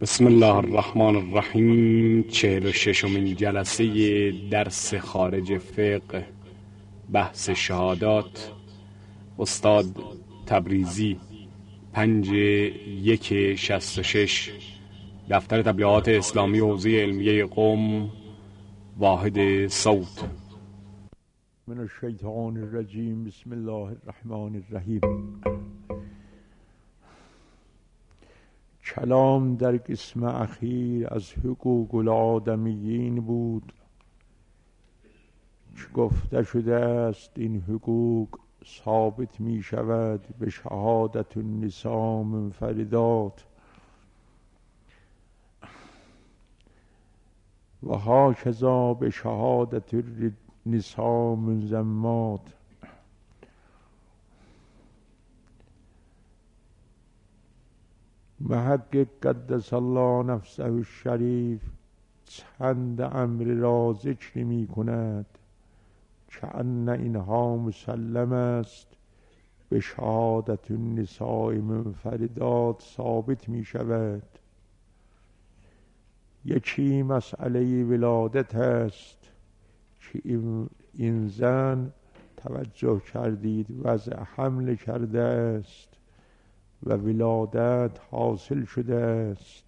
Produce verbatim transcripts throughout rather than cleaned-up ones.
بسم الله الرحمن الرحیم. چهل و ششمین جلسه درس خارج فقه، بحث شهادات، استاد تبریزی، پنج یک شست و شش، دفتر تبلیغات اسلامی حوزه علمیه قم، واحد صوت. من الشیطان الرجیم. بسم الله الرحمن الرحیم. کلام در قسم اخیر از حقوق الآدمیین بود که گفته شده است این حقوق ثابت می شود به شهادت النساء منفردات و هاکذا به شهادت النساء منضمات. محقق قدس الله نفسه الشریف چند امر را ذکر می کند که ان اینها مسلم است به شهادت النساء منفردات ثابت می شود. یکی مسئله ولادت است که این زن توجه کردید وضع حمل کرده است و ولادت حاصل شده است.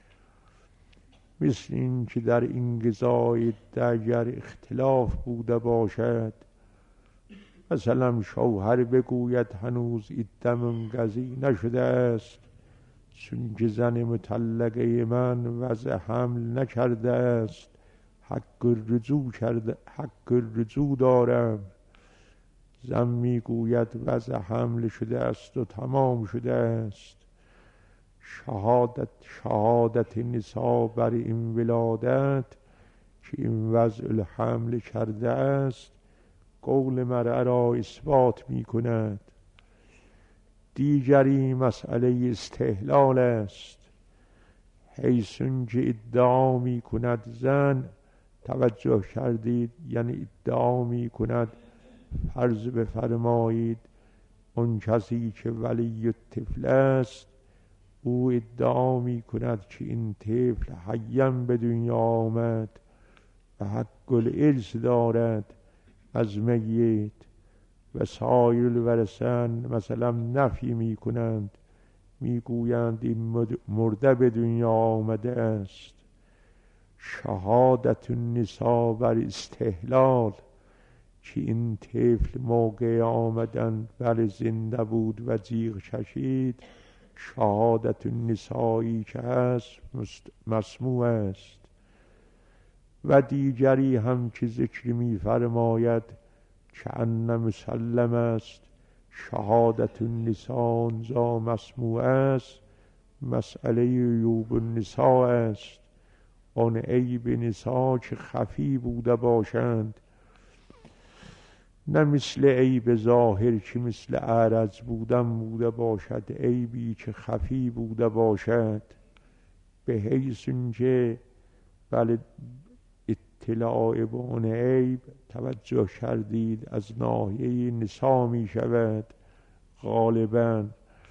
مثل این که در این قضای اگر اختلاف بوده باشد، مثلا شوهر بگوید هنوز عده منقضی نشده است چون که زن مطلقه من وضع حمل نکرده است، حق رجوع کرده حق رجوع دارم. زن میگوید وضع حمل شده است و تمام شده است. شهادت شهادت نساء بر این ولادت که این وضع الحمل کرده است قول مرء را اثبات می کند. دیگری مسئله استحلال است، حیث که ادعا می کند زن، توجه کردید، یعنی ادعا می کند، فرض بفرمایید اون کسی که ولی الطفل است او ادعا می کند که این طفل حیم به دنیا آمد و حق الارث دارد از میت و سایر الورثه مثلا نفی می کنند، می گویند این مرده به دنیا آمده است. شهادت النساء بر استحلال که این طفل موقع آمدن بر زنده بود و جیغ کشید، شهادت النسائی که هست مسموع است. و دیگری هم که ذکر می فرماید که ان مسلم است شهادت النساء انزا مسموع است، مسئله عیوب النساء است. آن عیب نساء که خفی بوده باشند، نه مثل عیب ظاهر که مثل اعرض بودن بوده باشد، عیبی که خفی بوده باشد به حیث اینکه بله اطلاع به آن عیب توجه کردید از ناحیه نساء می شود غالبا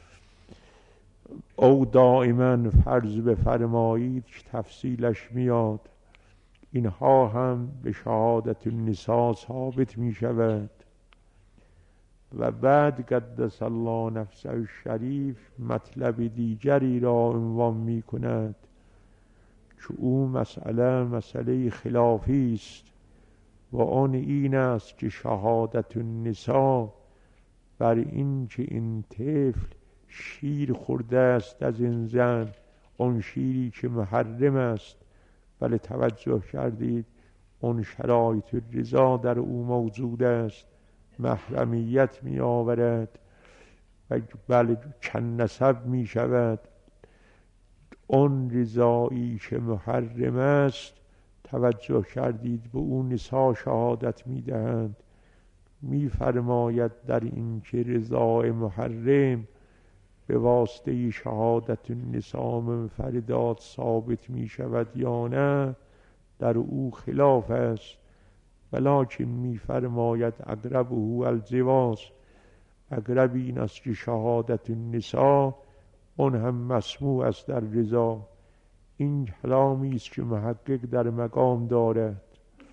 او دائما فرض بفرمایید که تفصیلش میاد. اینها هم به شهادت النساء ثابت می شود. و بعد قدس الله نفسه الشریف مطلب دیگری را عنوان می کند که او مسئله مسئله خلافی است و آن این است که شهادت النساء بر این که این طفل شیر خورده است از این زن، آن شیری که محرم است، بله توجه کردید اون شرایط رضا در او موجود است، محرمیت می آورد و بله چن نسب می شود. اون رضایی که محرم است توجه کردید به اون نساء شهادت می دهند. می فرماید در این که رضای محرم به واسطه شهادت النساء منفردات ثابت می شود یا نه، در او خلاف است. ولکن می فرماید اقربه الجواز، اقرب این است که شهادت النساء اون هم مسموع است در رضا. این کلامی است که محقق در مقام دارد.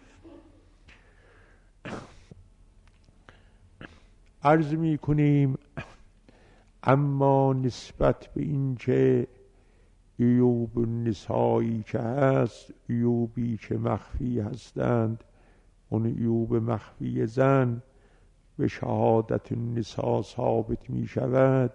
عرض می کنیم اما نسبت به این که عیوب النسایی که هست، عیوبی که مخفی هستند، اون عیوب مخفی زن به شهادت النساء ثابت می شود.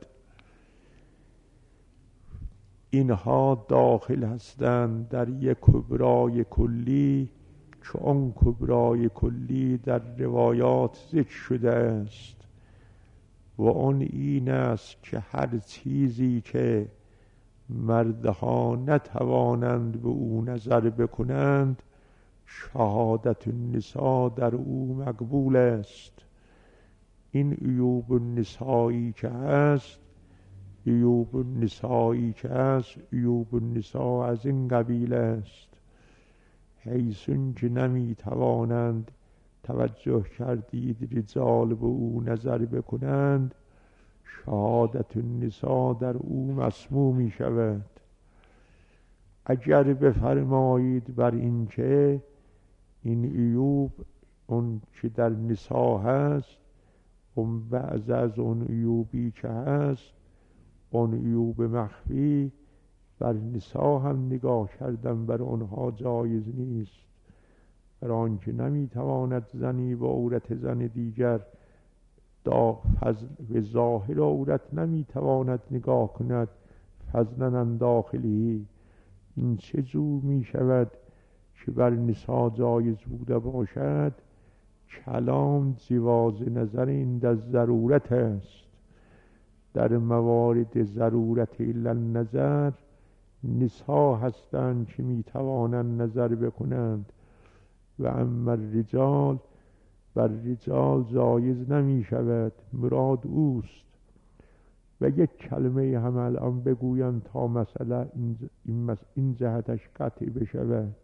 اینها داخل هستند در یک کبرای کلی، چون کبرای کلی در روایات ذکر شده است و اون این است که هر چیزی که مردها نتوانند به او نظر بکنند، شهادت النساء در او مقبول است. این عیوب النسایی که هست، عیوب النسایی که هست عیوب النساء از این قبیل است، حیثون که نمی توانند توجه کردید رجال به او نظر بکنند، شهادت النساء در او مسموع می شود. اگر بفرمایید بر این که این عیوب اون که در نساء هست، اون بعض از اون عیوبی که هست، اون عیوب مخفی بر نساء هم نگاه کردن بر آنها جایز نیست، بر آنکه نمیتواند زنی با عورت زن دیگر دا فضل به ظاهر عورت نمیتواند نگاه کند، فضلا عن داخلی. این چه جور می شود که بر نساء جایز بوده باشد؟ کلام جواز نظر این در ضرورت است. در موارد ضرورت الا نظر نساء هستند که می توانند نظر بکنند و اما الرجال بر رجال جایز نمی شود، مراد اوست. و یک کلمه هم الان بگویم تا مسئله این, این جهتش قطع بشود.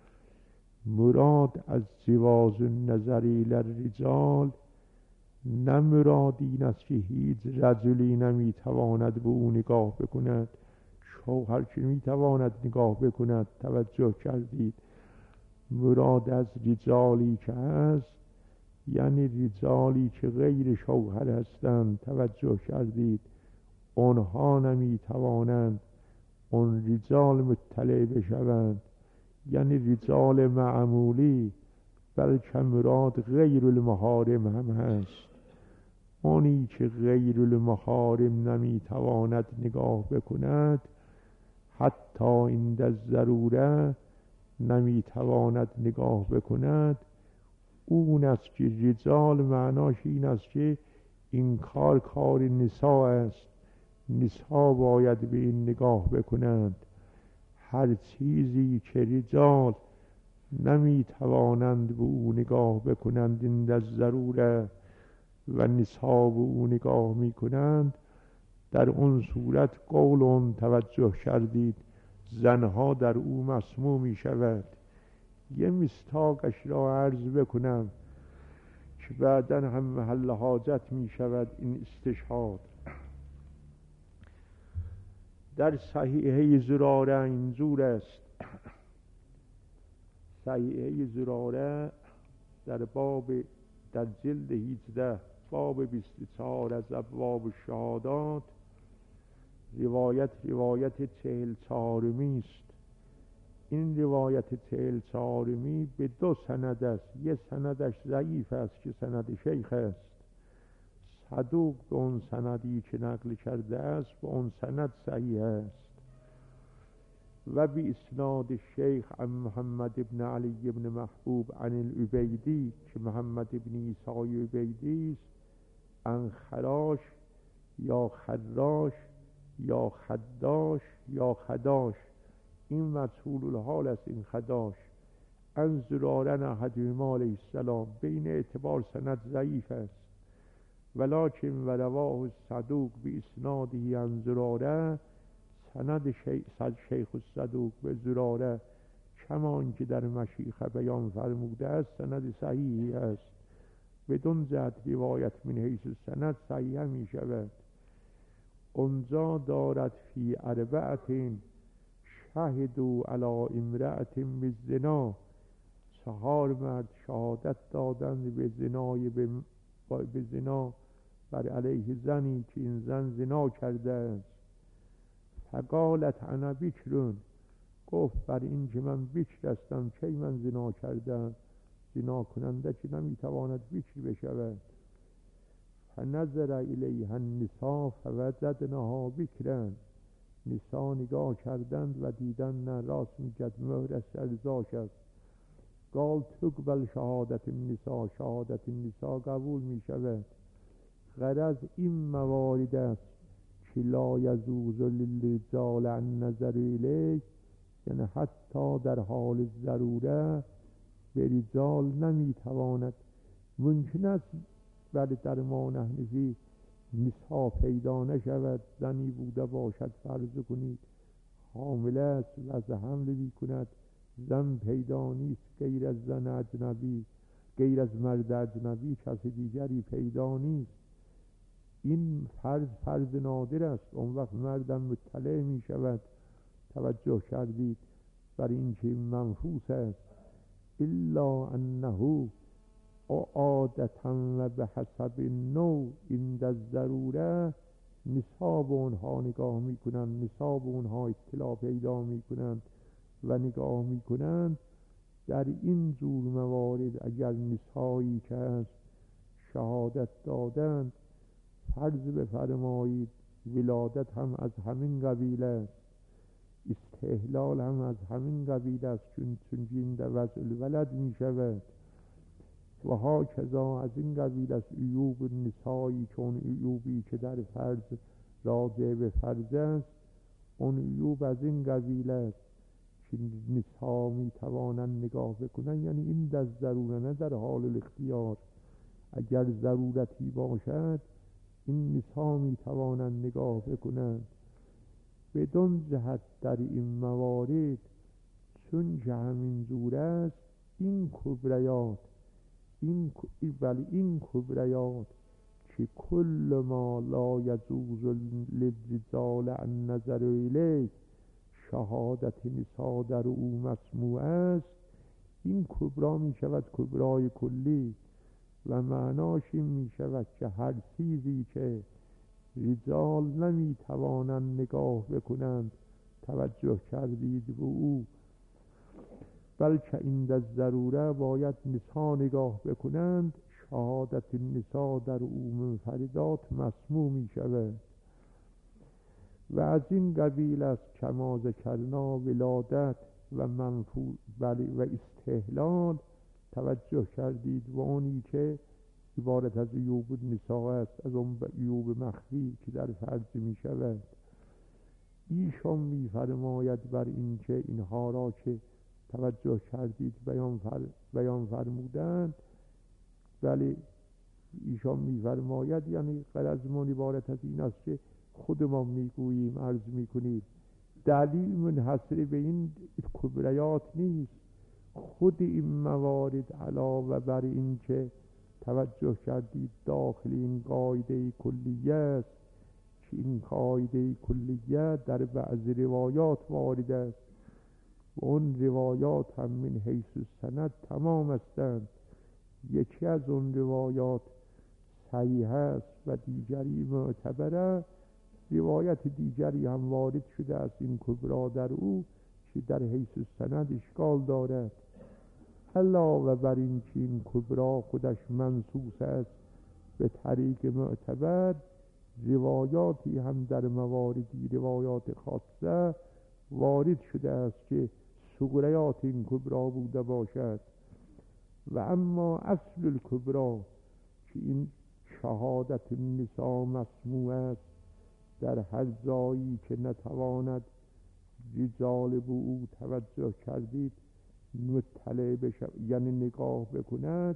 مراد از جواز النظر الی الرجال نه مراد این است که هیچ رجلی نمی تواند به او نگاه بکند، شوهر که می تواند نگاه بکند. توجه کردید؟ مراد از رجالی که هست یعنی رجالی که غیر شوهر هستند. توجه کردید؟ آنها نمی توانند اون رجال مطلع بشوند، یعنی رجال معمولی، بلکه مراد غیر المحارم هم هست. اونی که غیر المحارم نمی تواند نگاه بکند، حتی این در ضروره نمی تواند نگاه بکند، اون است که رجال معناش این است که این کار کار نساء است، نساء باید به این نگاه بکنند. هر چیزی که رجال نمی توانند به او نگاه بکنند این در ضروره و نساء به او نگاه می کنند، در اون صورت قول اون توجه کردید زنها در او مسموع می شود. یه مستاقش را عرض بکنم که بعداً هم محل حاجت می شود این استشهاد. در صحیحه زراره اینجور است، صحیحه زراره در باب در جلد هجده باب بیست و چهار از ابواب الشهادات روایت روایت چهل چهارمی است. این روایت چهل چهارمی به دو سند است. یک سندش ضعیف است که سند شیخ است، صدوق به اون سندی که نقل کرده است به اون سند صحیح است. و بی اسناد شیخ عن محمد ابن علی ابن محبوب عن العبیدی که محمد ابن عیسی عبیدی است، عن خراش یا خراش یا خداش یا خداش، این مجهول الحال است. این خداش عن زراره احدهما علیه السلام، بین اعتبار سند ضعیف است، ولکن و رواه صدوق بی اسناده عن زراره، سند شیخ الصدوق به زراره کمان که در مشیخه بیان فرموده است سند صحیحی است. بدون جهت روایت من حیث سند صحیح می شود. اونجا دارد فی اربعتین شهدوا علی امرأة بالزنا، چهار مرد شهادت دادند به زنای به, به زنا بر علیه زنی که این زن زنا کرده است. فقالت انا بکر، گفت بر این که من بکر هستم کی من زنا کردم؟ زنا کننده که نمیتواند بکر بشود. فنظر الیها النساء فوجدنها بکرا، نسا نگاه کردند و دیدن نه راست میگد مهر ارزاش است. قال تقبل شهادت النساء، شهادت النساء قبول میشود. غرض این موارد است که لا یجوز للرجال النظر الیه، یعنی حتی در حال ضرورت به رجال نمیتواند، ممکن است ولی در ما نحنفی نسا پیدا نشود. زنی بوده باشد فرض کنید حامله است و از حمل می کند، زن پیدا نیست غیر از زن اجنبی، غیر از مرد اجنبی کسی دیگری پیدا نیست. این فرض فرض نادر است. اون وقت مردم مطلع می شود. توجه کردید بر این که منفوس است. الا انه عادتا و به حسب نوع عند الضروره، نصاب اونها نگاه میکنند، نصاب اونها اطلاع پیدا میکنند و نگاه میکنند. در این جور موارد اگر نسایی که هست شهادت دادند، فرض بفرمایید ولادت هم از همین قبیل است، استحلال هم از همین قبیل است، چون چون این در وضع الولد می شود و ها کذا از این قبیل است. عیوب نسایی چون عیوبی که در فرض راجع به فرض است، اون عیوب از این قبیل است که نسا می توانند نگاه بکنن، یعنی این در ضروره نه در حال الاختیار. اگر ضرورتی باشد این نسا می توانند نگاه بکنند. بدون جهت در این موارد چون که همین جور است، این کبریات این ولی این کبریات که کل ما لا یجوز للرجال النظر الیه، شهادت نسا در او مسموع است، این کبرا می شود کبرای کلی و معناش این می شود که هر چیزی که رجال نمی توانند نگاه بکنند، توجه کردید به او، بلکه این در ضروره باید نسا نگاه بکنند، شهادت نسا در او منفردات مسموع می شود. و از این قبیل است کما ذکرنا ولادت و منفوذ و استحلال. توجه کردید و اونی که عبارت از عیوب نسا است، از اون عیوب مخفی که در فرض می شود. ایشان می فرماید بر این که اینها را که توجه کردید بیان, فر... بیان فرمودند، ولی ایشان می فرماید یعنی غرض من عبارت از این است که خودمان می گوییم عرض می کنید دلیل منحصر به این کبریات نیست. خود این موارد علاوه بر این که توجه کردید داخل این قاعده کلیه است که این قاعده کلیه در بعض روایات وارد است و اون روایات هم من حیث السند تمام هستند. یکی از اون روایات صحیح است و دیگری معتبره، روایت دیگری هم وارد شده است این کبرا در او که در حیث السند اشکال دارد. علاوه بر این که این کبرا خودش منصوص است به طریق معتبر، روایاتی هم در مواردی روایات خاصه وارد شده است که صغریات این کبرا بوده باشد. و اما اصل الکبرا که این شهادت النساء مسموع است در هر جایی که نتواند رجال به او توجه کردید مطلع بشه، یعنی نگاه بکند.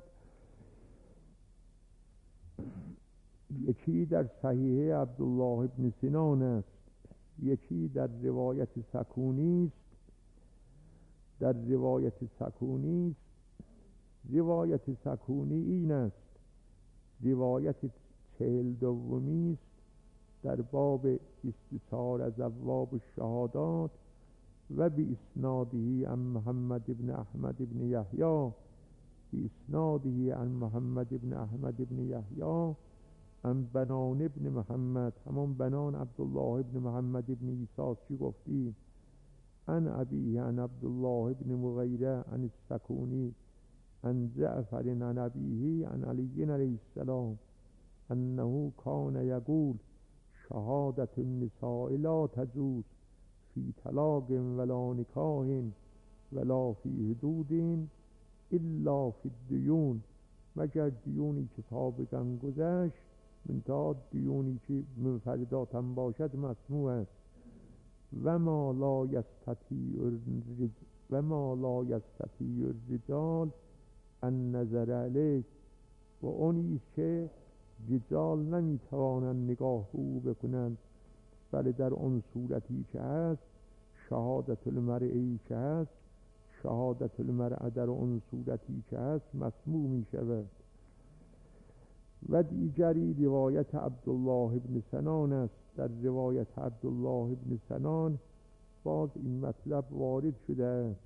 یکی در صحیح عبدالله ابن سینان است، یکی در روایت سکونی است. در روایت سکونی است روایت سکونی این است، روایت چهل دومی است در باب استثار از ابواب الشهادات. و بی اسناده عن محمد بن احمد بن یحیی بی اسناده عن محمد بن احمد بن یحیی عن بنان ابن محمد، همون بنان عبدالله ابن محمد ابن عیسی چی گفتی؟ عن ابیه عن عبدالله ابن مغیره عن السکونی عن جعفر عن ابیه عن علی علیه السلام انه کان یقول شهادت النساء لا تجوز فی طلاق ولا نکاح ولا فی حدود الا فی الدیون، مگر دیونی که سابقا گذشت، منتها دیونی که منفردات هم باشد مسموع است. و ما لا یستطیع الرجال و ما لا یستطیع الرجال النظر علیه، و اونی که رجال نمیتوانند نگاه به او بکنند، بله در اون صورتی که هست شهادت المرئی که هست، شهادت المرأه در اون صورتی که هست مسموع می شود. و دیگری روایت عبدالله ابن سنان است. در روایت عبدالله ابن سنان باز این مطلب وارد شده است.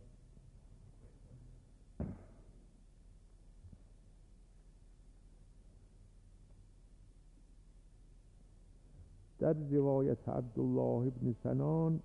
در روایت عبدالله ابن سنان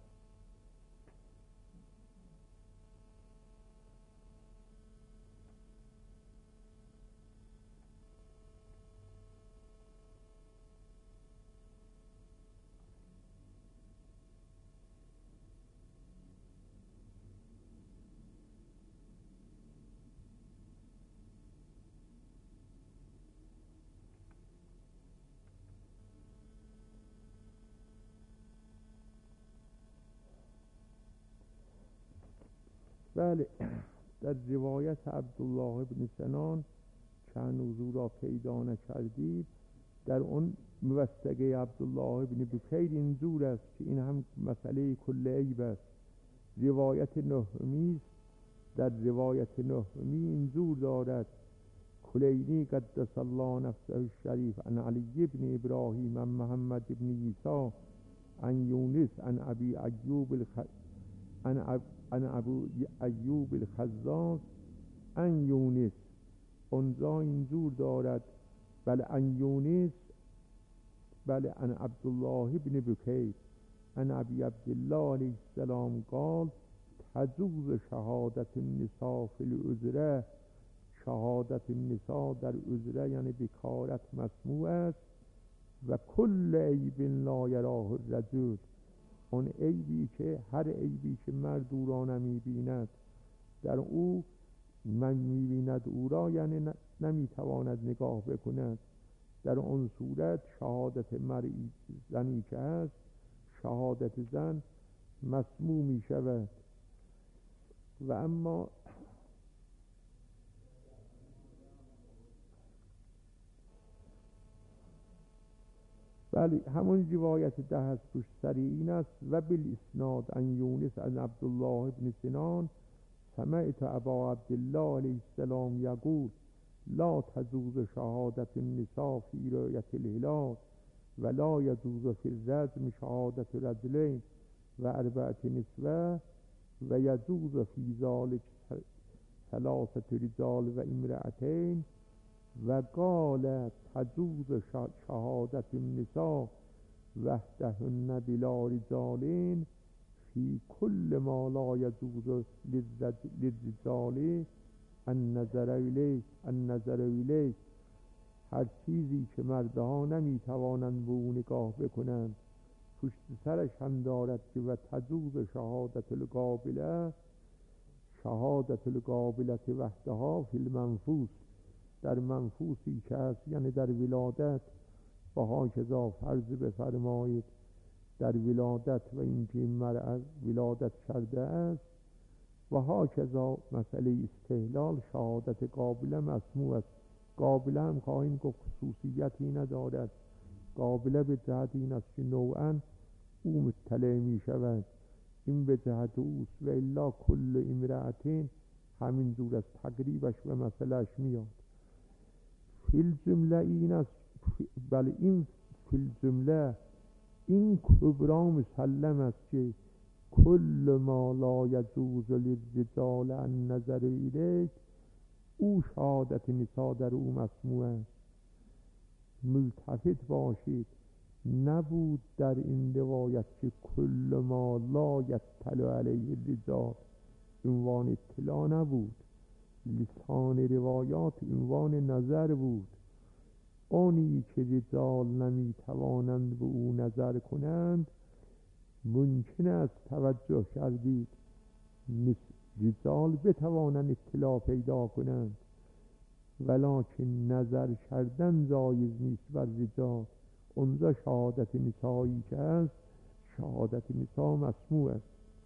بله در روایت عبدالله ابن سنان چند حضور را پیدا نکردید، در اون موثقه عبدالله ابن بکیر اینجور است که این هم مسئله کل عیب است. روایت نهمی است. در روایت نهمی اینجور دارد کلینی قدس الله نفسه الشریف عن علی ابن ابراهیم عن محمد ابن عیسی عن یونس عن ابی ایوب الخ... عن اب... عن ابو ایوب الخزاز عن یونس، اونجا اینجور دارد بله عن یونس بله عن عبدالله ابن بکیر عن ابی عبدالله علیه السلام قال تجوز شهادت النساء فی العذره، شهادت النساء در عذره یعنی بکارت مسموع است. و کل عیب لا یراه الرجل، اون عیبی که هر عیبی که مرد او را نمیبیند در او من میبیند او را یعنی نمیتواند نگاه بکند، در اون صورت شهادت مرئی زنی که است شهادت زن مسموع می شود. و اما بله همون روایت ده از پشت سر این است. و بالاسناد عن یونس عن عبدالله ابن سنان سمعت ابا عبدالله علیه السلام یقول لا تجوز شهادت النساء فی رؤیت الهلال و لا یجوز فی الرجم شهادت رجلین و اربعة نسوه و یجوز فی ذلک ثلاثة رجال و امرأتین و قال تجوز شهادت النساء وحدهن بلا رجالین فی کل ما لا یجوز للرجال النظر الیه النظر الیه، هر چیزی که مردها نمیتوانند به او نگاه بکنند. پشت سرش هم دارد که و تجوز شهادت القابله شهادت القابلت وحدها فی المنفوس، در منفوسی که هست یعنی در ولادت و هاکذا فرض بفرمایید در ولادت و اینکه این مرأة ولادت کرده است و هاکذا مسئله استحلال شهادت قابله مسموع است. قابله هم خواهیم که خصوصیتی ندارد، قابله به جهت این است که نوعا او مطلع می شود، این به جهت اوست و الا کل امرأتین همین جور از تقریبش و مسئلهش میاد. فیل جمله این است بله این فیل جمله این کبرا مسلم است که کل ما لا یجوز للرجال ان نظر الیک، او شهادت نسا در او مسموع است. ملتفت باشید، نبود در این روایت که کل ما لا یطلع علیه الرجال عنوان اطلاع نبود. لسان روایات عنوان نظر بود. آنی که رجال نمی توانند به او نظر کنند، ممکن است توجه کردید رجال بتوانند اطلاع پیدا کنند، ولکن نظر کردن جایز نیست بر رجال. اونجا شهادت نسایی که است، شهادت نسا مسموع است.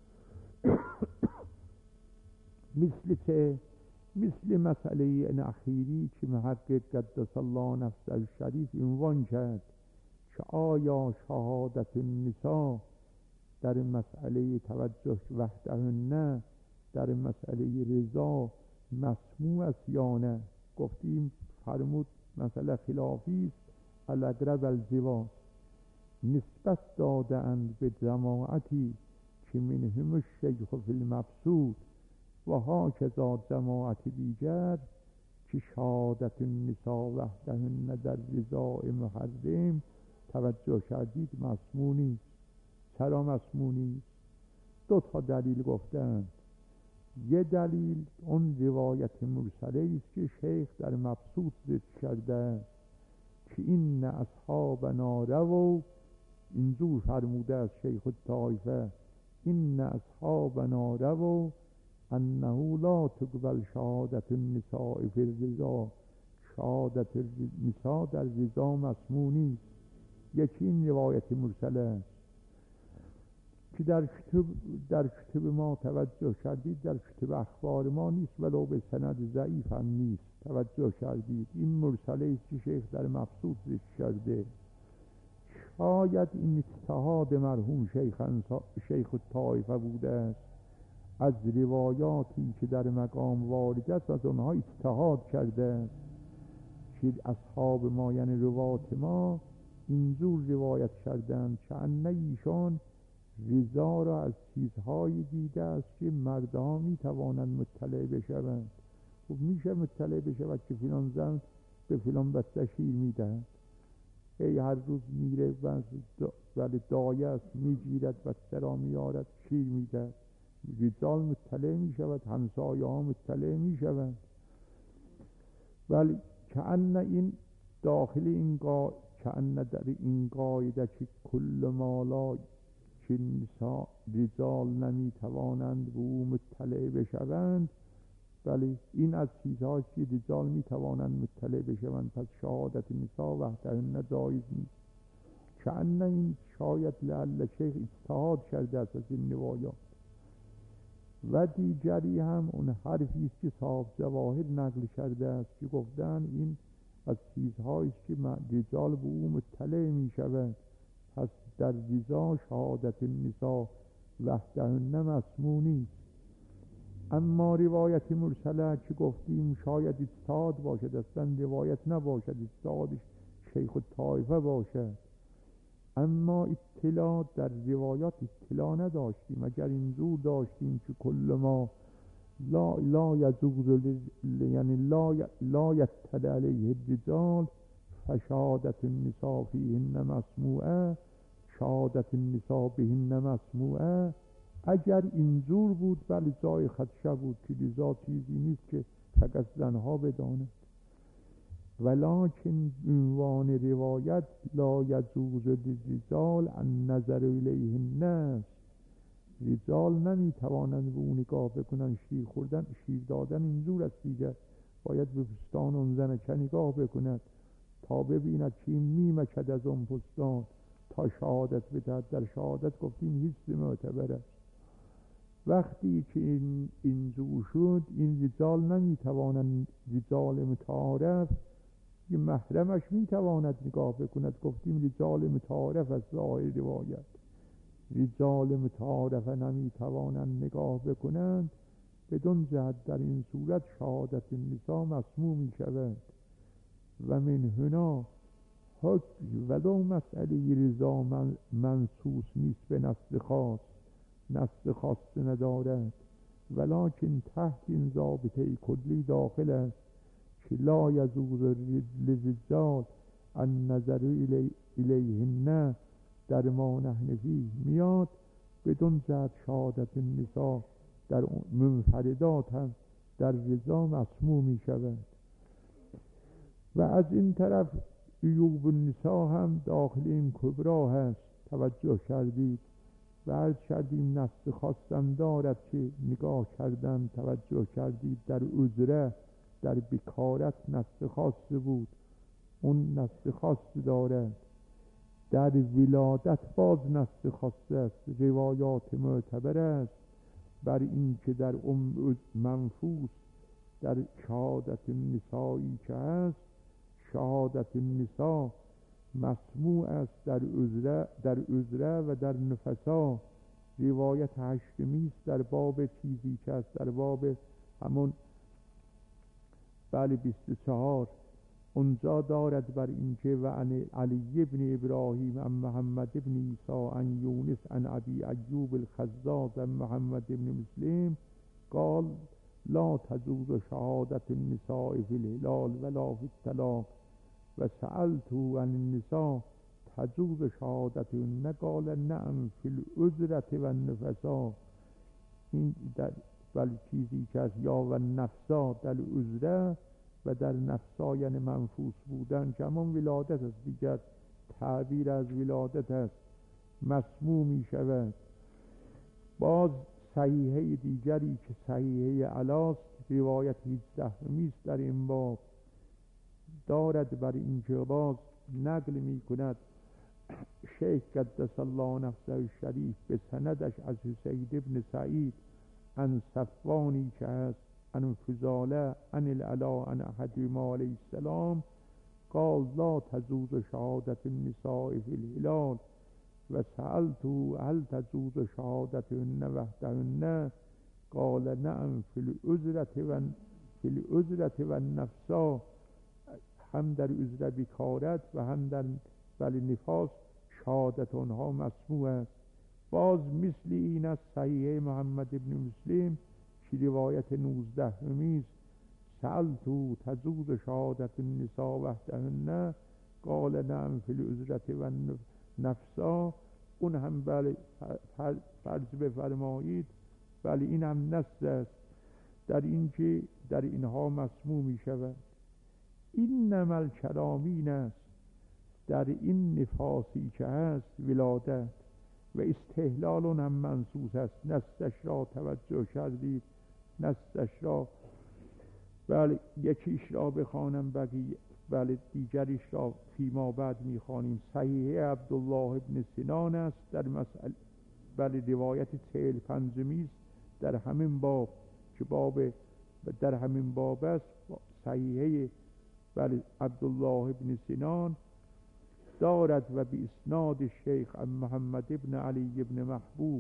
مثل چه؟ مثل مسئله این اخیری که محقق قدس الله نفسه الشریف عنوان کرد که آیا شهادت النساء در مسئله توجه وحدهن در مسئله رضا مسموع است یا نه؟ گفتیم فرمود مسئله خلافی است، الاقرب الجواب. نسبت داده اند به جماعتی که منهم الشیخ فی المبسوط و هاکذا جماعت دیگر که شهادت النساء وحدهن در رضا محرم توجه کردید مسموع نیست. چرا مسموع نیست؟ دو تا دلیل گفتند. یه دلیل اون روایت مرسله است که شیخ در مبسوط ذکر کرده که این اصحابنا رو، اینجور فرموده از شیخ الطائفه، این اصحابنا رو انه لا تقبل شهادت النساء فی الرضا، شهادت النساء در رضا مسموع نیست. یکی این روایت مرسله است که در کتب در کتب ما توجه کردید، در کتب اخبار ما نیست، ولو به سند ضعیف هم نیست. توجه کردید این مرسله است که شیخ در مبسوط ذکر کرده. شاید این اجتهاد مرحوم شیخ شیخ الطائفه بوده است، از روایاتی که در مقام وارد است از آنها اجتهاد کرده که اصحاب ما یعنی روات ما اینجور روایت کردند که ان ایشان رضا را از چیزهایی دیده است که مردها می توانند مطلع بشوند. خب میشه مطلع بشود که فلان زن به فلان بچه شیر میدهد، ای هر روز میره ولی دایه است میگیرد بچه را میارد شیر میدهد. رجال مطلع میشود، همسایه ها مطلع میشوند. ولی کأن این داخل این قا... کأن در این قاعده که کل مالا که نساء رجال نمیتوانند به او مطلع بشوند، ولی این از چیزهاست که رجال میتوانند مطلع بشوند، پس شهادت نساء وحدهن جایز نیست. کأن این شاید لعل شیخ اجتهاد کرده است از این روایات. و دیگری هم اون حرفی است که صاحب جواهر نقل کرده است که گفتن این از چیزهایی است که رجال به او مطلع میشوند، پس در رضا شهادت النساء وحدهن مسموع نیست. اما روایت مرسله که گفتیم شاید اجتهاد باشد، اصلا روایت نباشد، اجتهادش شیخ الطائفه باشد. اما اطلاع در روایات اطلاع نداشتیم. اگر اینجور داشتیم که کل ما لا لا یجوز یعنی لا لا یطلع علیه الرجال فشهادت النساء فیهن مسموعه، شهادت النساء بهن مسموعه، اگر اینجور بود بله جای خدشه بود که رضا چیزی نیست که فقط زنها بداند. ولکن عنوان روایت لا یجوز للرجال ان نظر الیهن است. رجال نمیتوانند به اون نگاه بکنن. شیر خوردن شیر دادن اینجور است دیگر، باید به پستان اون زنکه نگاه بکند تا ببیند که این میمکد از اون پستان تا شهادت بدهد. در شهادت گفتیم هیچ معتبر است. وقتی که این اینجور شد این رجال نمیتوانند، رجال متعارف که محرمش میتواند نگاه بکند. گفتیم رجال متعارف از ظاهر روایت، رجال متعارف نمیتوانند نگاه بکنند، بدون جهت در این صورت شهادت النساء مسموع میشود. و من هنا حکم ولو مسئله رضا من منصوص نیست به نص خاص، نص خاص ندارد، ولکن تحت این ضابطه کلی داخل است که لا یجوز للرجال النظر الیهن در ما نحن فیه میاد. بدون جهت شهادت النساء در منفردات هم در رضا مسموع می شود. و از این طرف عیوب النساء هم داخل این کبرا هست. توجه کردید و عرض کردیم نص خواستم دارد که نگاه کردم توجه کردید در عذره در بکارت نص خاص بود، اون نص خاص دارد. در ولادت باز نص خاص است، روایات معتبر است بر این که در ام منفوس در شهادت النسایی که هست، شهادت النساء مسموع است در عذره در عذره و در نفسا. روایت هشتمی است در باب چیزی که است در باب همون بله بیست و چهار اونجا دارد بر اینکه و عن علی ابن ابراهیم عن محمد ابن عیسی عن یونس عن ابی ایوب الخزاز عن محمد ابن مسلم قال لا تجوز شهادت النساء فی الهلال ولا فی الطلاق و سألته عن النساء تجوز شهادتهن قال نعم فی العذرة و النفسا. این در ولی چیزی که از یا و نفسا در عذره و در نفسا یعنی منفوس بودن که همون ولادت است، دیگر تعبیر از ولادت است، مسموع می شود. باز صحیحه دیگری که صحیحه علاست روایت هجدهمی است در این باب دارد بر این که باز نقل می کند شیخ قدس الله نفسه الشریف به سندش از حسین ابن سعید عن صفوانی که هست عن فضاله عن العلا عن احدهما علیه السلام قال لا تجوز شهادت النساء فی الهلال و سألته هل تجوز شهادتهن وحدهن قال نعم فی العذرة و فی العذرة و النفسا. هم در عذره بکارت و هم در بل نفاس شهادت آنها مسموع است. باز مثل این از صحیح محمد ابن مسلم که روایت نوزده همی است سألتو تجوز شهادت النساء وحدهن قال نعم فی العذرة و نفسا. اون هم بله فرض بفرمایید بله این هم نص است در این که در اینها مسموع می شود. این نمل کلامین است در این نفاسی که هست ولادت و استحلال هم منصوص است. نصش را توجه کردید، نصش را بله یکیش را بخوانم بقیه بله دیگریش را فیما بعد میخوانیم. صحیح عبدالله ابن سنان است در مسئله بله روایت چهل پنجمی است در همین باب که باب در همین باب است. صحیح بله عبدالله ابن سنان دارد و به اسناد شیخ عن محمد ابن علی ابن محبوب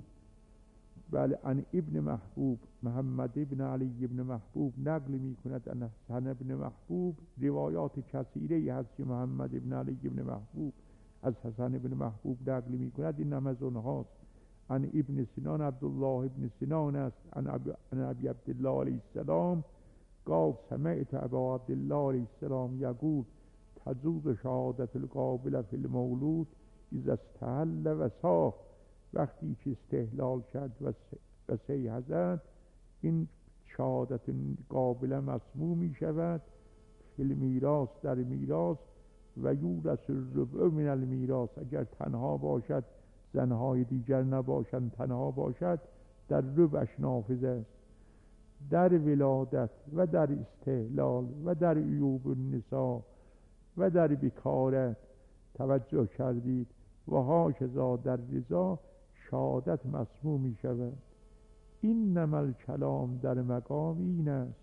بله عن ابن محبوب محمد ابن علی ابن محبوب نقل می کند عن حسن ابن محبوب. روایات کثیره هست که محمد ابن علی ابن محبوب از حسن ابن محبوب نقل می کند، این هم از اونهاست. عن ابن سنان عبدالله ابن سنان است عن ابی عبدالله علیه السلام قال سمعت ابا عبدالله علیه السلام یقول تجوز شهادت القابل فی المولود اذا استحل و ساخ. وقتی که استحلال کرد و سیح زد این شهادت قابل مسموع می شود فی المیراث در میراث و یورث الربع من المیراث. اگر تنها باشد زنهای دیگر نباشند تنها باشد در ربعش نافذ است. در ولادت و در استحلال و در عیوب النساء و در بکارت توجه کردید و هاکذا در رضا شهادت مسموع می شود. این نمل کلام در مقام این است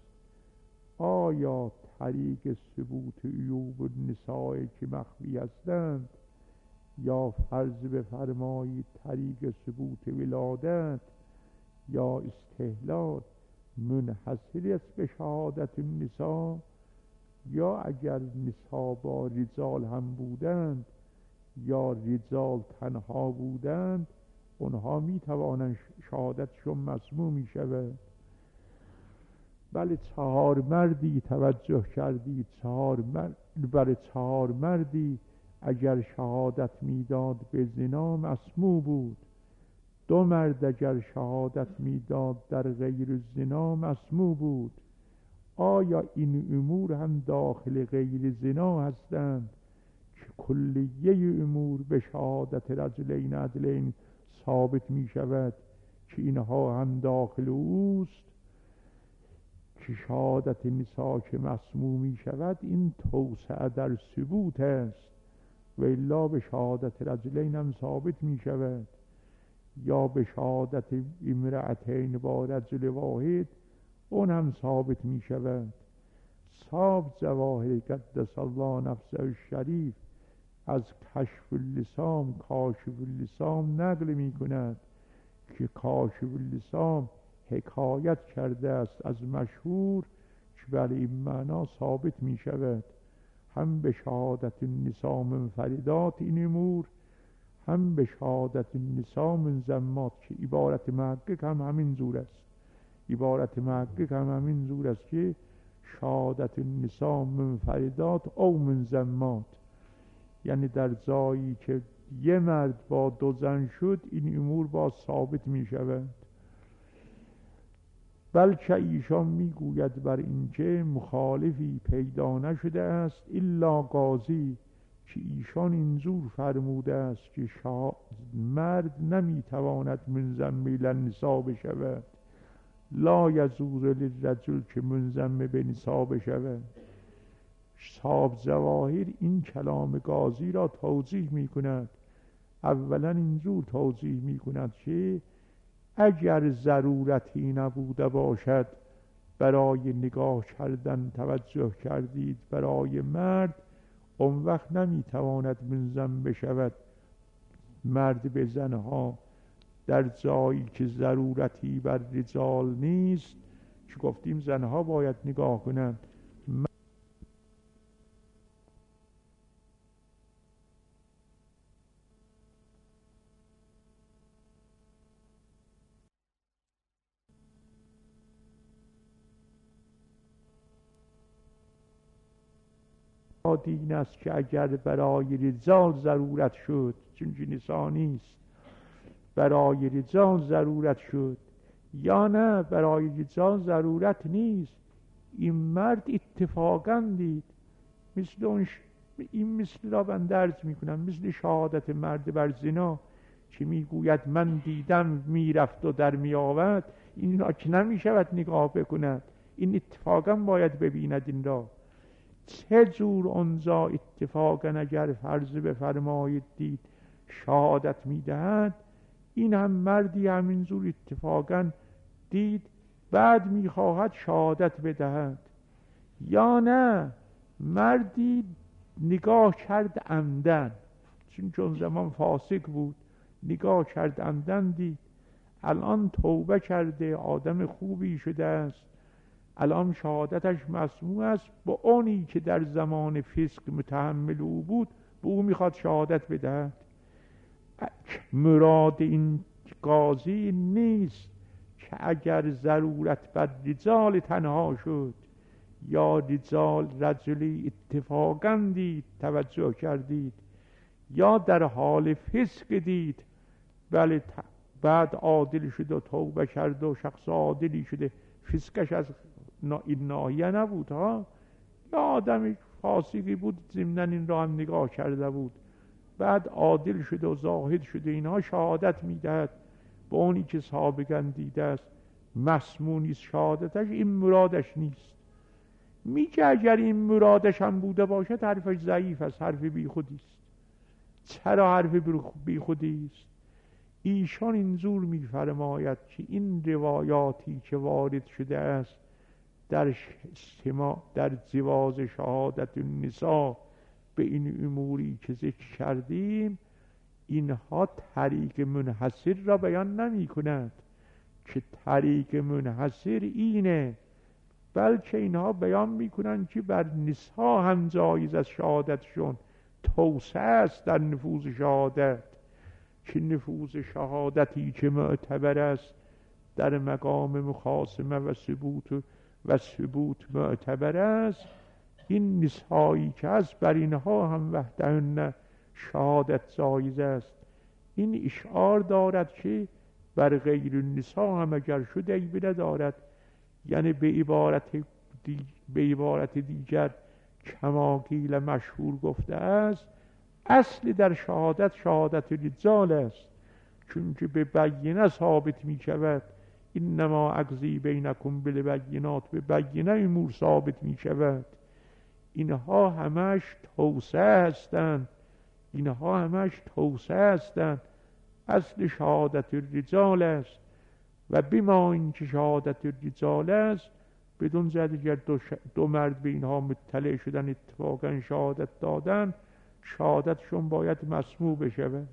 آیا طریق ثبوت عیوب النساء که مخفی هستند یا فرض بفرمایید طریق ثبوت ولادت یا استحلال منحصر است به شهادت النساء، یا اگر نساء با رجال هم بودند یا رجال تنها بودند اونها می توانند شهادتشون مسموع می شود. بله چهار مردی توجه کردید، چهار مرد بله چهار مردی اگر شهادت میداد به زنا مسموع بود، دو مرد اگر شهادت میداد در غیر زنا مسموع بود. آیا این امور هم داخل غیر زنا هستند که کلیه امور به شهادت رجلین عدلین ثابت می شود که اینها هم داخل اوست؟ که شهادت نساء که مسموع می شود این توسعه در ثبوت است و الا به شهادت رجلین هم ثابت می شود، یا به شهادت امرأتین با رجل واحد اون هم ثابت می شود. صاحب جواهر قدس الله نفسه الشریف از کشف اللسان کاشف اللسان نقل می کند که کاشف اللسان حکایت کرده است از مشهور که بله این معنا ثابت می شود، هم به شهادت النساء منفردات این امور، هم به شهادت النساء منضمات که عبارت محقق هم همین زور است. عبارت محقق هم همین زور است که شهادت النساء منفردات او منضمات، یعنی در جایی که یه مرد با دو زن شد این امور با ثابت می شود. بلکه ایشان میگوید بر اینکه مخالفی پیدا نشده است الا قاضی، که ایشان اینجور فرموده است که مرد نمیتواند منضم النساء بشود، لا یجوز للرجل که منضم به نساء بشود. صاحب جواهر این کلام قاضی را توضیح میکند. اولا اینجور توضیح میکند که اگر ضرورتی نبوده باشد برای نگاه کردن توجه کردید برای مرد، اون وقت نمیتواند منضم بشود مرد به زنها در جایی که ضرورتی بر رجال نیست، که گفتیم زنها باید نگاه کنند. دین است که اگر برای رجال ضرورت شد، چون نساء نیست، برای رجال ضرورت شد، یا نه برای رجال ضرورت نیست، این مرد اتفاقا دید، مثل اون ش... این مثل را بنده عرض میکنم مثل شهادت مرد بر زنا که میگوید من دیدم میرفت و در میآورد، این را که نمیشود نگاه بکند، این اتفاقا باید ببیند این را. چه جور اونجا اتفاقا اگر فرض بفرمایید دید شهادت میدهد، این هم مردی همینجور اتفاقا دید بعد میخواهد شهادت بدهد، یا نه مردی نگاه کرد عمدن، چون چون زمان فاسق بود نگاه کرد عمدن دید، الان توبه کرده آدم خوبی شده است، الان شهادتش مسموع است، با اونی که در زمان فسق متحمل او بود به او میخواد شهادت بدهد. مراد این قاضی نیست که اگر ضرورت بر رجال تنها شد یا رجال رجلی اتفاقا دید توجه کردید یا در حال فسق دید، بله بعد عادل شد و توبه کرد و شخص عادلی شده، فسقش از این ناحیه نبود ها، یا آدمی فاسقی بود ضمناً این را هم نگاه کرده بود بعد عادل شده و زاهد شده، اینها شهادت میدهد به اونی که سابقا دیده است مسموع نیست شهادتش، این مرادش نیست. میگه اگر این مرادش هم بوده باشد حرفش ضعیف است، حرف بی خودی است. چرا حرف بی خودی است؟ ایشان اینجور میفرماید که این روایاتی که وارد شده است در استماع در جواز شهادت النساء به این اموری که ذکر کردیم، اینها طریق منحصر را بیان نمی کند که طریق منحصر اینه، بلکه اینها بیان می کنند که بر نساء هم جایز از شهادتشون توسعه است در نفوذ شهادت. که نفوذ شهادتی که معتبر است در مقام مخاصمه و ثبوت و ثبوت معتبر است، این نسایی که از بر اینها هم وحدهن شهادت جایز است. این اشعار دارد که بر غیر النساء هم اگر شد عیب ندارد، یعنی به عبارت دی به عبارت دیگر کما قیل مشهور گفته است، اصل در شهادت شهادت رجال است، چون که به بینه ثابت می شود. اینما اقضی بینکم بالبینات، به بینه امور ثابت می شود. اینها همش توسعه هستند، اینها همش توسعه هستند. اصل شهادت الرجال است و بما این که شهادت الرجال است، بدون زد اگر دو, ش... دو مرد به اینها مطلع شدن اتفاقا شهادت دادن، شهادتشون باید مسموع بشود.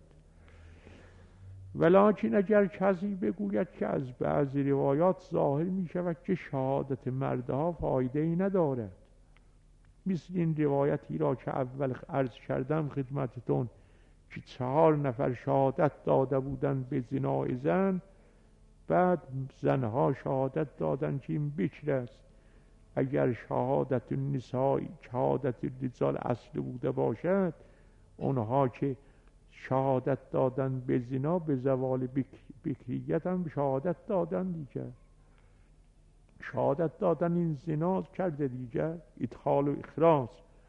ولکن اگر کسی بگوید که از بعضی روایات ظاهر می شود که شهادت مردها فایده ای ندارد، مثل این روایتی را که اول عرض کردم خدمتتون که چهار نفر شهادت داده بودند به زنای زن، بعد زنها شهادت دادند که این بکر است. اگر شهادت النساء شهادت الرجال اصل بوده باشد، اونها که شهادت دادن به زنا به زوال بکریت هم شهادت دادن دیگر، شهادت دادن این زنا کرده دیگر، ادخال و اخراج.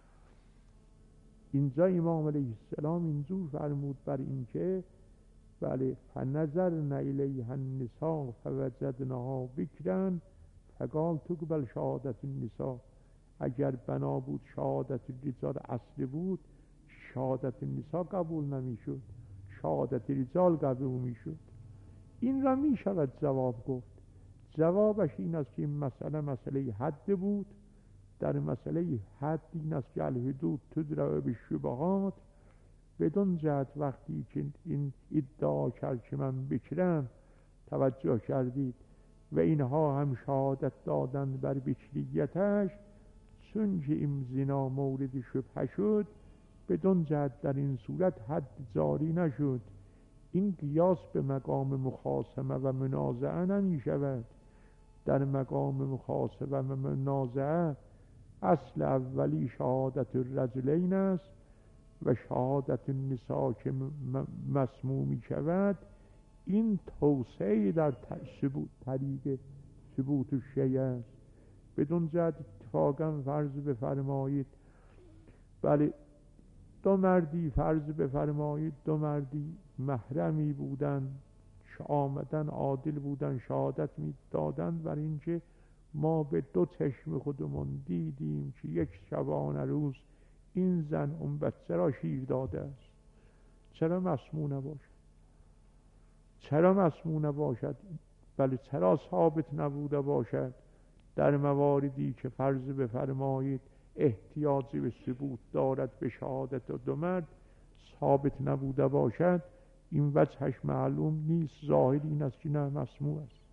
اینجا امام علیه السلام اینجور فرمود بر این که بله فنظرن الیها النساء فوجدنها بکرا فقال تقبل شهادت النساء. اگر بنا بود شهادت الرجال اصل بود، شهادت النساء قبول نمیشد، شهادت رجال قبول میشد. این را می شود جواب گفت. جوابش این است که این مسئله مسئله حد بود. در مسئله حد این است که الحدود تدرع بالشبهات، بدون جهت وقتی که این ادعا کرد که من بکرم، توجه کردید، و اینها هم شهادت دادن بر بکریتش، چون که این زنا مورد شبهه شد، بدون جهت در این صورت حد جاری نشد. این قیاس به مقام مخاصمه و منازعه نمی شود. در مقام مخاصمه و منازعه اصل اولی شهادت الرجلین است و شهادت النساء که مسموع می شود، این توسعه در ثبوت طریق ثبوت الشیء است. بدون جهت اتفاقا فرض بفرمایید بله دو مردی فرض بفرمایید دو مردی محرمی بودن، آمدن عادل بودن، شهادت می دادن بر اینکه ما به دو چشم خودمون دیدیم که یک شبانه روز این زن اون بچه را شیر داده است. چرا مسموع نباشد؟ چرا مسموع نباشد؟ بله چرا ثابت نبوده باشد؟ در مواردی که فرض بفرمایید احتیاجی به ثبوت دارد به شهادت دو مرد، ثابت نبوده باشد، این وجهش معلوم نیست. ظاهر این است که نه مسموع است.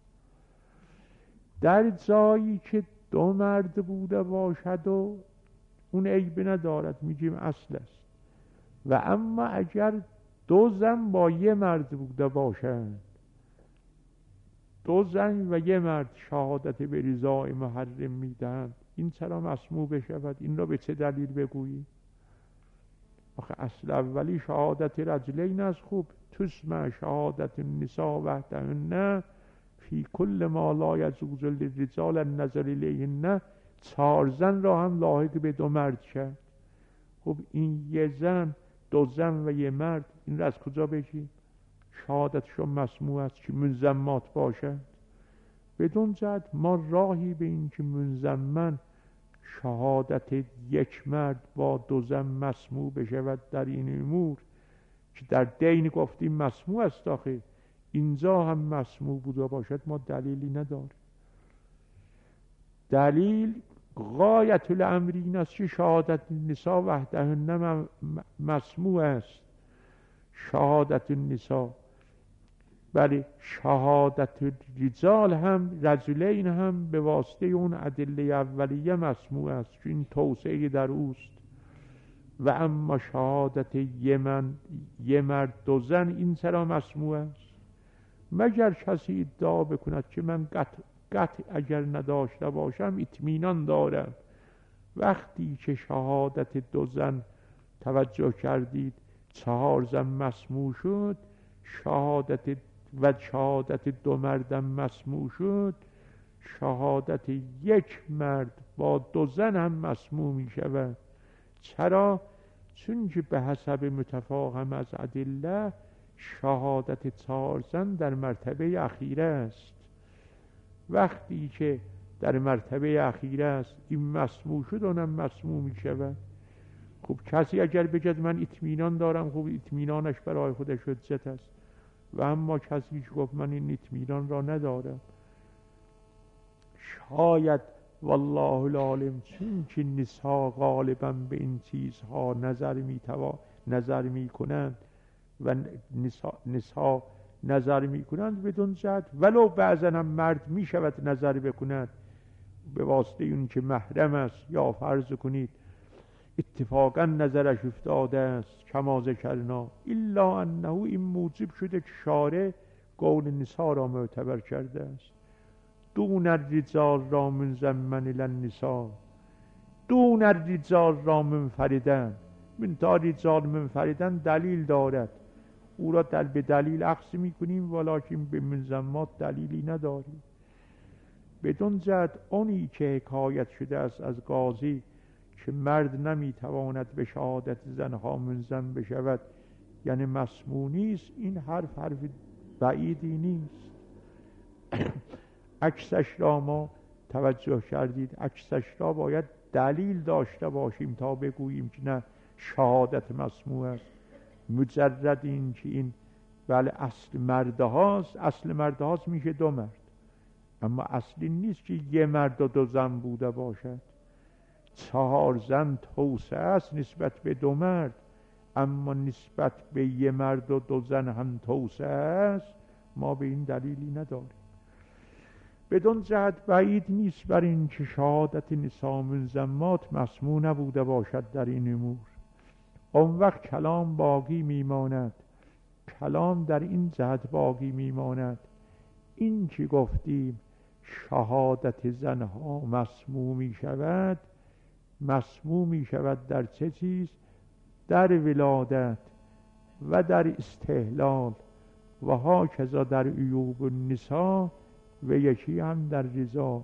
در جایی که دو مرد بوده باشد و اون عیب ندارد، میگیم اصل است. و اما اگر دو زن با یه مرد بوده باشد، دو زن و یه مرد شهادت به رضای محرم میدهند، این چرا مسموع بشود؟ این را به چه دلیل بگویی؟ آخه اصل اولی شهادت رجلین است. خوب تسمع شهادت النساء وحدهن فی کل ما لا یجوز للرجال النظر الیهن، چهار زن را هم لاحق به دو مرد شد. خب این یه زن، دو زن و یه مرد، این را از کجا بگیم؟ شهادتشون مسموع است که منضمات باشد. بدون جهت ما راهی به این که منضمن شهادت یک مرد با دو زن مسموع بشود در این امور که در دین گفتیم مسموع است، آخه اینجا هم مسموع بوده باشد، ما دلیلی نداریم. دلیل غایت الامر این است که شهادت النساء وحدهن مسموع است. شهادت النساء بله شهادت رجال هم رجلین هم به واسطه اون ادله اولیه مسموع است، چون این توسعه در اوست. و اما شهادت یه, من یه مرد دو زن این چرا مسموع است؟ مگر کسی ادعا بکند که من قطع, قطع اگر نداشته باشم اطمینان دارم. وقتی که شهادت دو زن توجه کردید چهار زن مسموع شد، شهادت و شهادت دو مردم مسموع شد، شهادت یک مرد با دو زن هم مسموع می شود. چرا؟ چون که به حسب متفاهم از ادله شهادت چهار زن در مرتبه اخیره است. وقتی که در مرتبه اخیره است این مسموع شد اونم مسموع می شود. خب کسی اگر بگد من اطمینان دارم، خب اطمینانش برای خودش حجت است. و اما کسی که گفت من این اطمینان را ندارم، شاید والله العالم چون که نساء غالبا به این چیزها نظر می توا نظر می کنند و نساء, نساء نظر می کنند بدون جهت، ولو بعضا هم مرد می شود نظر بکند به واسطه اون که محرم است، یا فرض کنید اتفاقا نظرش افتاده است کما ذکرنا، الا انه این موجب شده که شارع قول نساء را معتبر کرده است. دون الرجال را منضمن الی النساء، دون الرجال را منفردن. من تا رجال منفردن دلیل دارد، او را دل به دلیل اخذ میکنیم، ولکن به منضمات دلیلی نداریم. بدون جهت اونی که حکایت شده است از قاضی که مرد نمیتواند به شهادت زنها منضم بشود یعنی مسموع نیست، این حرف حرف بعیدی نیست. عکسش را ما توجه کردید، عکسش را باید دلیل داشته باشیم تا بگوییم که نه شهادت مسموع است. مجرد این که این بله اصل مرد هاست، اصل مرد هاست میشه دو مرد، اما اصلی نیست که یه مرد و دو زن بوده باشد. چهار زن توسعه است نسبت به دو مرد، اما نسبت به یه مرد و دو زن هم توسعه است. ما به این دلیلی نداریم. بدون جهت بعید نیست بر این که شهادت نساء منضمات مسموع نبوده باشد در این امور. اون وقت کلام باقی میماند، کلام در این جهت باقی میماند این که گفتیم شهادت زنها مسموع می شود، مسموع می شود در چه چیز؟ در ولادت و در استحلال و هاکذا در عیوب النساء و یکی هم در رضا.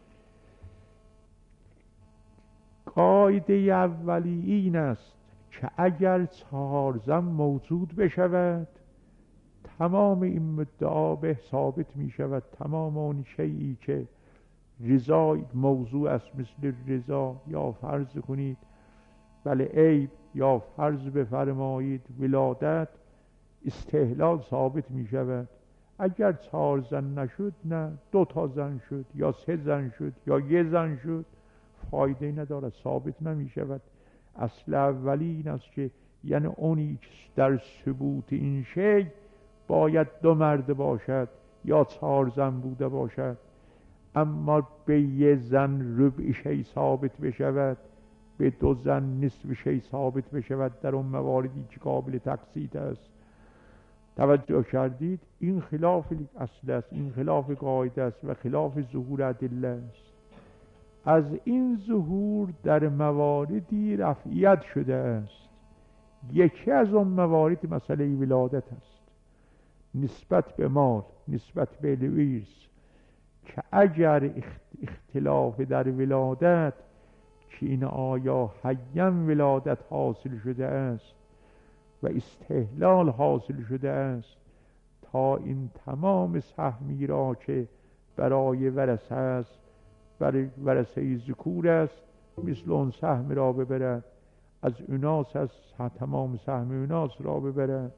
قاعده اولی این است که اگر چهار زن موجود بشود تمام این مدعا به ثابت می شود. تمام اون شیئی که رضا موضوع است مثل رضا یا فرض کنید بله عیب یا فرض بفرمایید ولادت استحلال ثابت می شود. اگر چهار زن نشد نه دو تا زن شد یا سه زن شد یا یه زن شد فایده نداره، ثابت نمی شود. اصل اولی این است که یعنی اونی که در ثبوت این شی باید دو مرد باشد یا چهار زن بوده باشد، اما به یه زن ربع شی ثابت بشود، به دو زن نصف شی ثابت بشود در اون مواردی که قابل تقسیط است. توجه کردید؟ این خلاف اصل است، این خلاف قاعده است و خلاف ظهور ادله است. از این ظهور در مواردی رفعیت شده است. یکی از اون موارد مسئله ولادت است، نسبت به مال، نسبت به الارث، که اگر اختلاف در ولادت که این آیا حیاً ولادت حاصل شده است و استحلال حاصل شده است تا این تمام سهمی را که برای ورثه است، برای ورثه ذکور است، مثل اون سهم را ببرد، از اناث از تمام سهم اناث را ببرد،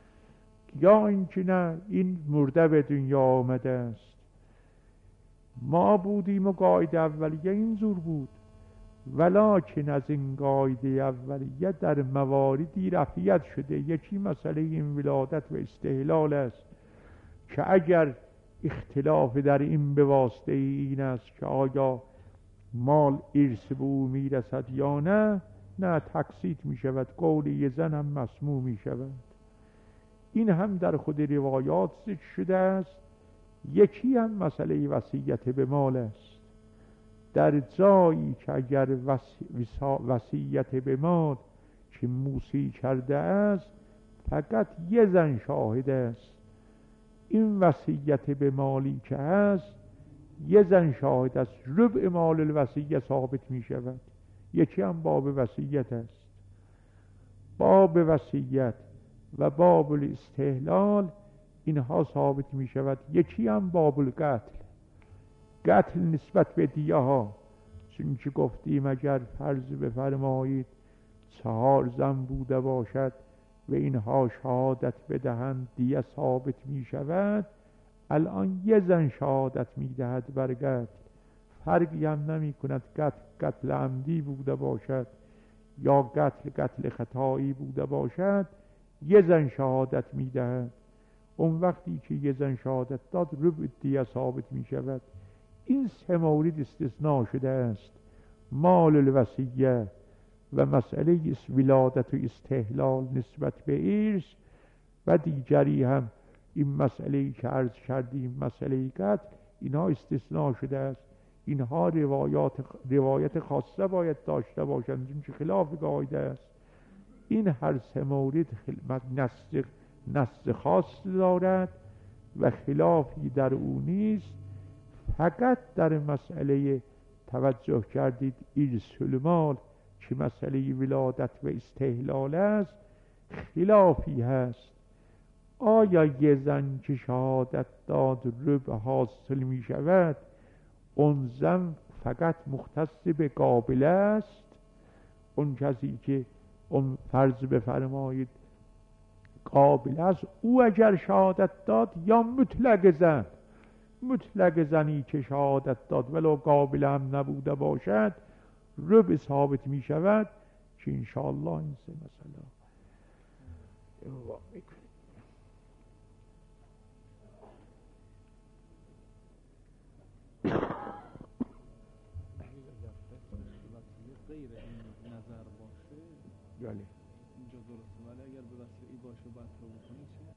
یا اینکه نه این مرده به دنیا آمده است. ما بودیم و قاعده اولیه این زور بود، ولکن از این قاعده اولیه در مواردی رفعیت شده. یکی مسئله این ولادت و استحلال است که اگر اختلاف در این به واسطه این است که آیا مال ارث به او میرسد یا نه، نه تقسیط می شود، قول یه زن هم مسموع می شود. این هم در خود روایات ذکر شده است. یکی هم مسئله وصیت به مال است. در جایی که اگر وصیت به مال که موسی کرده است فقط یه زن شاهد است، این وصیت به مالی که هست یه زن شاهد است، ربع مال الوصیه ثابت می شود. یکی هم باب وصیت است. باب وصیت و باب الاستحلال اینها ثابت می شود. یکی هم باب القتل، قتل نسبت به دیه ها، چون که گفتیم اگر فرض بفرمایید چهار زن بوده باشد و اینها شهادت بدهند دیه ثابت می شود. الان یه زن شهادت می دهد بر قتل، فرقی هم نمی کند قتل قتل عمدی بوده باشد یا قتل قتل خطایی بوده باشد، یه زن شهادت می دهد. اون وقتی که یه زن شهادت داد ربع دیه ثابت می شود. این سه مورد استثناء شده است: مال الوصیه و مسئله ولادت و استحلال نسبت به ارث، و دیگری هم این مسئله که عرض کردیم مسئله قتل، اینها استثناء شده است. اینها روایات روایت خاصه باید داشته باشند، چون که خلاف قاعده است. این هر سه مورد نص نص خاص دارد و خلافی در او نیست. فقط در مسئله توجه کردید ارث المال که مسئله ولادت و استحلال است خلافی هست. آیا یه زن که شهادت داد ربع حاصل می شود، اون زن فقط مختص به قابله است؟ اون کسی که اون فرض بفرمایید قابله است، او اگر شهادت داد، یا مطلق زن، مطلق زنی که شهادت داد ولو قابله هم نبوده باشد ربع ثابت می شود، که انشاءالله این سه مسئله اروا میکنیم. غیر این نظر باشه بله اینجا درسته، ولی اگر به وسیعی باشه باید رو بکنی چه؟